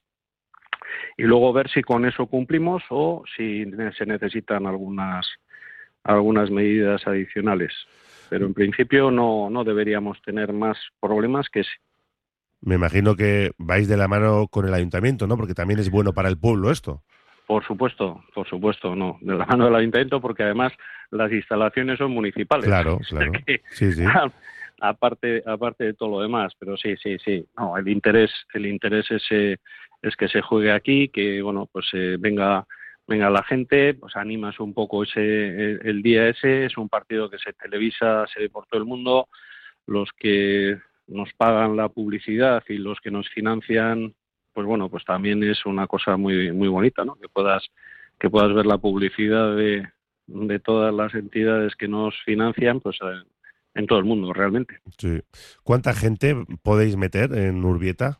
y luego ver si con eso cumplimos o si se necesitan algunas algunas medidas adicionales. Pero en principio no no deberíamos tener más problemas que ese. Me imagino que vais de la mano con el ayuntamiento, ¿no? Porque también es bueno para el pueblo esto. Por supuesto, por supuesto, no. De la mano del ayuntamiento, porque además las instalaciones son municipales. Claro, claro. O sea que, sí, sí. Aparte, aparte de todo lo demás, pero sí, sí, sí. No, el interés, el interés es, eh, es que se juegue aquí, que bueno, pues eh, venga, venga la gente, pues animas un poco ese el, el día ese. Es un partido que se televisa, se ve por todo el mundo. Los que nos pagan la publicidad y los que nos financian, pues bueno, pues también es una cosa muy muy bonita, ¿no? Que puedas que puedas ver la publicidad de, de todas las entidades que nos financian, pues en todo el mundo realmente. Sí. ¿Cuánta gente podéis meter en Urbieta?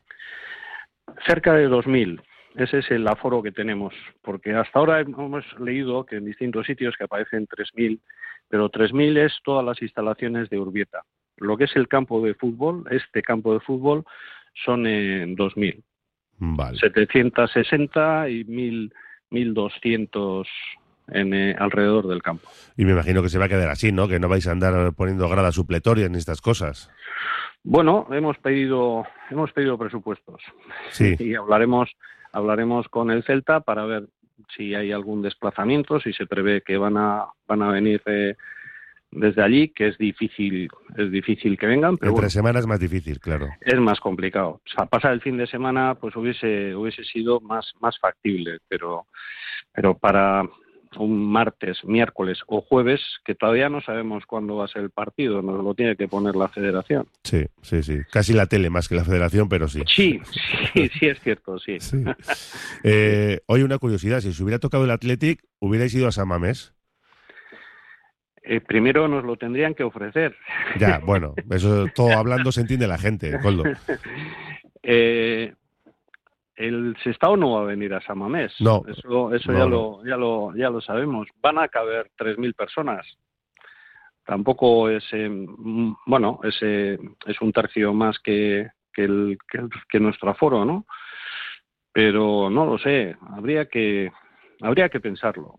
Cerca de dos mil. Ese es el aforo que tenemos, porque hasta ahora hemos leído que en distintos sitios que aparecen tres mil, pero tres mil es todas las instalaciones de Urbieta. Lo que es el campo de fútbol, este campo de fútbol, son en eh, dos mil. Vale. setecientos sesenta y mil doscientos en, eh, alrededor del campo. Y me imagino que se va a quedar así, ¿no? Que no vais a andar poniendo gradas supletorias ni estas cosas. Bueno, hemos pedido hemos pedido presupuestos. Sí. Y hablaremos hablaremos con el Celta para ver si hay algún desplazamiento, si se prevé que van a van a venir eh, desde allí, que es difícil es difícil que vengan, pero entre bueno, semanas es más difícil, claro. Es más complicado. O sea, pasar el fin de semana pues hubiese hubiese sido más más factible, pero pero para un martes, miércoles o jueves, que todavía no sabemos cuándo va a ser el partido, nos lo tiene que poner la Federación. Sí, sí, sí. Casi la tele más que la Federación, pero sí. Sí, sí, sí es cierto, sí. sí. Eh, oye, una curiosidad, si os hubiera tocado el Athletic, ¿hubierais ido a San Mamés? Eh, primero nos lo tendrían que ofrecer. Ya, bueno, eso todo hablando se entiende la gente, Coldo. Eh, el Sestao no va a venir a San Mamés. No. Eso, eso no, ya, no. lo, ya lo ya lo sabemos. Van a caber tres mil personas. Tampoco es, eh, bueno, es, eh, es un tercio más que, que, el, que, el, que nuestro aforo, ¿no? Pero no lo sé, habría que habría que pensarlo.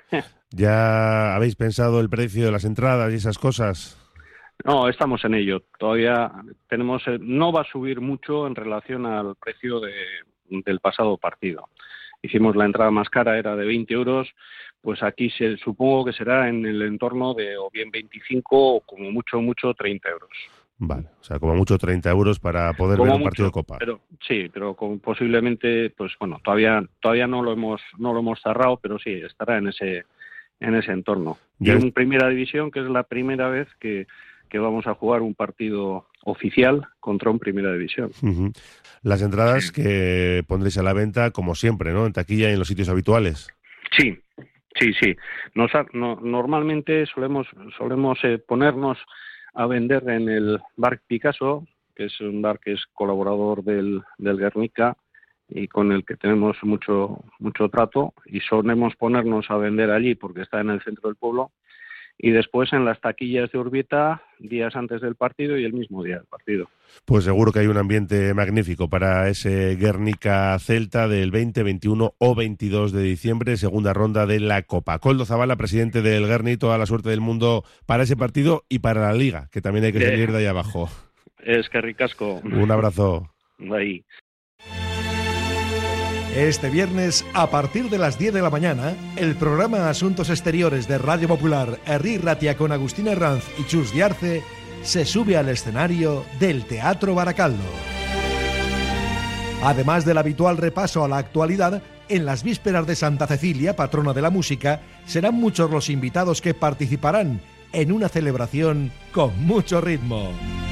¿Ya habéis pensado el precio de las entradas y esas cosas? No, estamos en ello. Todavía tenemos, no va a subir mucho en relación al precio de, del pasado partido. Hicimos la entrada más cara, era de veinte euros, pues aquí se, supongo que será en el entorno de o bien veinticinco o como mucho, mucho treinta euros. Vale, o sea, como mucho treinta euros para poder Como ver un mucho, partido de Copa. Pero sí, pero con, posiblemente, pues bueno, todavía todavía no lo hemos no lo hemos cerrado, pero sí estará en ese en ese entorno. Y en Primera División, que es la primera vez que, que vamos a jugar un partido oficial contra un Primera División. Uh-huh. Las entradas que pondréis a la venta, como siempre, ¿no? En taquilla y en los sitios habituales. Sí, sí, sí. Nos ha, no, normalmente solemos solemos eh, ponernos a vender en el Bar Picasso, que es un bar que es colaborador del, del Guernica y con el que tenemos mucho mucho trato, y solemos ponernos a vender allí porque está en el centro del pueblo, y después en las taquillas de Urbieta días antes del partido y el mismo día del partido. Pues seguro que hay un ambiente magnífico para ese Guernica-Celta del veinte, veintiuno o veintidós de diciembre, segunda ronda de la Copa. Coldo Zabala, presidente del Guernica, toda la suerte del mundo para ese partido y para la Liga, que también hay que salir de ahí abajo. Es que ricasco. Un abrazo. Ahí. Este viernes, a partir de las diez de la mañana, el programa Asuntos Exteriores de Radio Popular, Herri Ratia con Agustín Herranz y Chus Diarce, se sube al escenario del Teatro Baracaldo. Además del habitual repaso a la actualidad, en las vísperas de Santa Cecilia, patrona de la música, serán muchos los invitados que participarán en una celebración con mucho ritmo.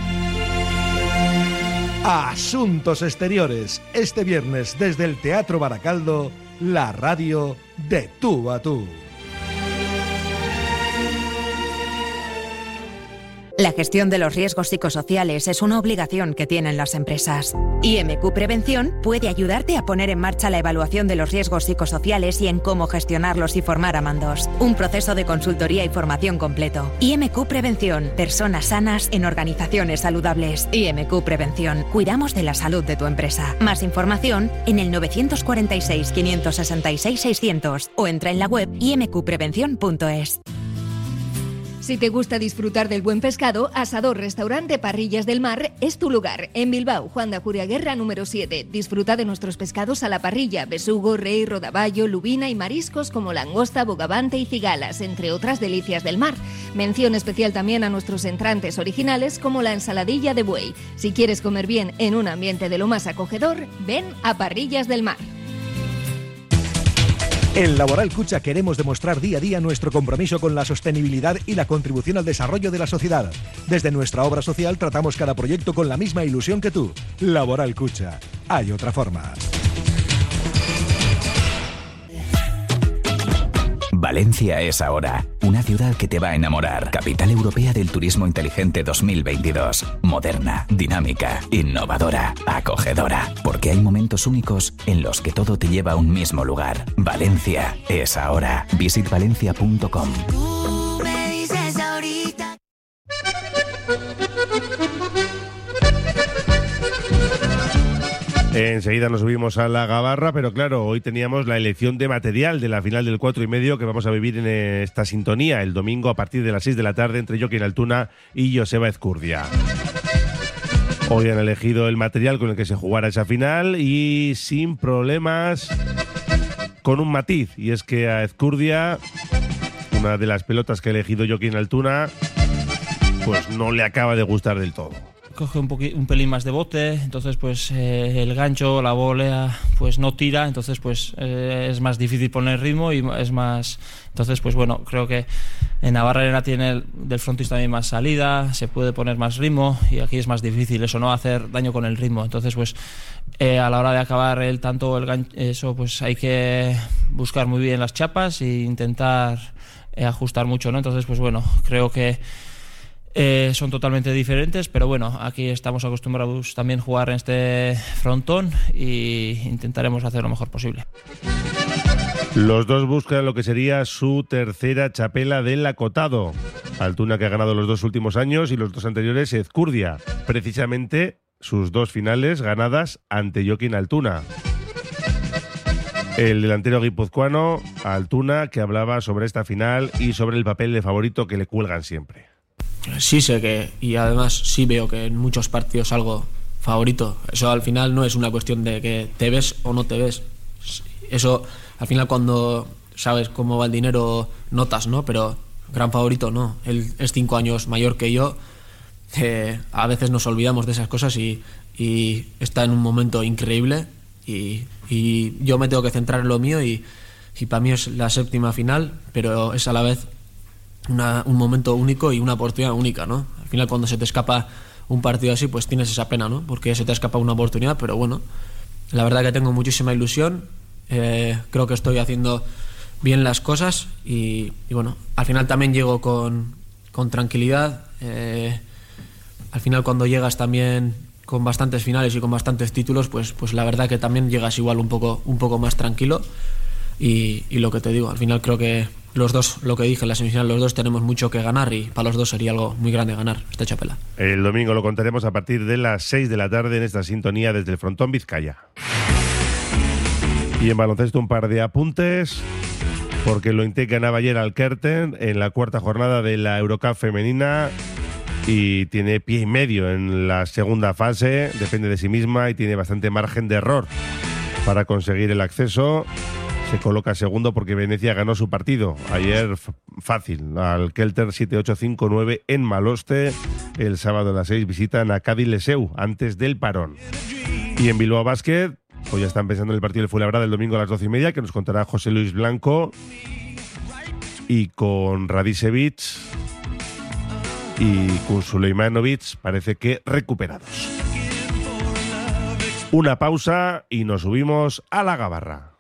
Asuntos Exteriores, este viernes desde el Teatro Baracaldo, la radio de tú a tú. La gestión de los riesgos psicosociales es una obligación que tienen las empresas. I M Q Prevención puede ayudarte a poner en marcha la evaluación de los riesgos psicosociales y en cómo gestionarlos y formar a mandos. Un proceso de consultoría y formación completo. I M Q Prevención. Personas sanas en organizaciones saludables. I M Q Prevención. Cuidamos de la salud de tu empresa. Más información en el nueve cuatro seis, cinco seis seis, seiscientos o entra en la web i m q prevención punto es. Si te gusta disfrutar del buen pescado, Asador Restaurante Parrillas del Mar es tu lugar. En Bilbao, Juan de Ajuriaguerra número siete. Disfruta de nuestros pescados a la parrilla, besugo, rey, rodaballo, lubina y mariscos como langosta, bogavante y cigalas, entre otras delicias del mar. Mención especial también a nuestros entrantes originales como la ensaladilla de buey. Si quieres comer bien en un ambiente de lo más acogedor, ven a Parrillas del Mar. En Laboral Cucha queremos demostrar día a día nuestro compromiso con la sostenibilidad y la contribución al desarrollo de la sociedad. Desde nuestra obra social tratamos cada proyecto con la misma ilusión que tú. Laboral Cucha. Hay otra forma. Valencia es ahora. Una ciudad que te va a enamorar. Capital Europea del Turismo Inteligente dos mil veintidós. Moderna, dinámica, innovadora, acogedora. Porque hay momentos únicos en los que todo te lleva a un mismo lugar. Valencia es ahora. visit valencia punto com. Tú me dices ahorita. Enseguida nos subimos a la gabarra, pero claro, hoy teníamos la elección de material de la final del cuatro y medio que vamos a vivir en esta sintonía el domingo a partir de las seis de la tarde entre Joaquín Altuna y Joseba Ezcurdia. Hoy han elegido el material con el que se jugará esa final y sin problemas, con un matiz, y es que a Ezcurdia, una de las pelotas que ha elegido Joaquín Altuna, pues no le acaba de gustar del todo. Coge un, poqu- un pelín más de bote, entonces pues eh, el gancho, la volea, pues no tira, entonces pues eh, es más difícil poner ritmo y es más... Entonces pues bueno, creo que en Navarra Arena tiene el, del frontis también más salida, se puede poner más ritmo y aquí es más difícil eso, no hacer daño con el ritmo. Entonces pues eh, a la hora de acabar el tanto el gancho, eso pues hay que buscar muy bien las chapas e intentar eh, ajustar mucho, ¿no? Entonces pues bueno, creo que Eh, son totalmente diferentes, pero bueno, aquí estamos acostumbrados también a jugar en este frontón y intentaremos hacer lo mejor posible. Los dos buscan lo que sería su tercera chapela del acotado. Altuna, que ha ganado los dos últimos años, y los dos anteriores Ezcurdia, precisamente sus dos finales ganadas ante Joaquín Altuna. El delantero guipuzcoano Altuna, que hablaba sobre esta final y sobre el papel de favorito que le cuelgan siempre. Sí sé que, y además sí veo que en muchos partidos algo favorito. Eso al final no es una cuestión de que te ves o no te ves. Eso al final cuando sabes cómo va el dinero notas, ¿no? Pero gran favorito no. Él es cinco años mayor que yo eh, a veces nos olvidamos de esas cosas y, y está en un momento increíble y, y yo me tengo que centrar en lo mío y, y para mí es la séptima final, pero es a la vez una, un momento único y una oportunidad única, ¿no? Al final cuando se te escapa un partido así, pues tienes esa pena, ¿no? Porque se te ha escapado una oportunidad, pero bueno, la verdad que tengo muchísima ilusión, eh, creo que estoy haciendo bien las cosas y, y bueno, al final también llego con, con tranquilidad, eh, al final cuando llegas también con bastantes finales y con bastantes títulos, pues, pues la verdad que también llegas igual un poco, un poco más tranquilo y, y lo que te digo, al final creo que los dos, lo que dije en la semifinal, los dos tenemos mucho que ganar y para los dos sería algo muy grande ganar esta chapela. El domingo lo contaremos a partir de las seis de la tarde en esta sintonía desde el Frontón Vizcaya. Y en baloncesto un par de apuntes, porque lo Lointec ganaba ayer al Kerten en la cuarta jornada de la Eurocup femenina y tiene pie y medio en la segunda fase, depende de sí misma y tiene bastante margen de error para conseguir el acceso. Se coloca segundo porque Venecia ganó su partido ayer f- fácil al Kelter siete ocho cinco nueve en Maloste. El sábado a las seis visitan a Cádiz Leseu antes del parón. Y en Bilbao Basket, pues ya están pensando en el partido del Fuenlabrada el domingo a las doce y media, que nos contará José Luis Blanco. Y con Radicevic y con Sulejmanovic parece que recuperados. Una pausa y nos subimos a la gabarra.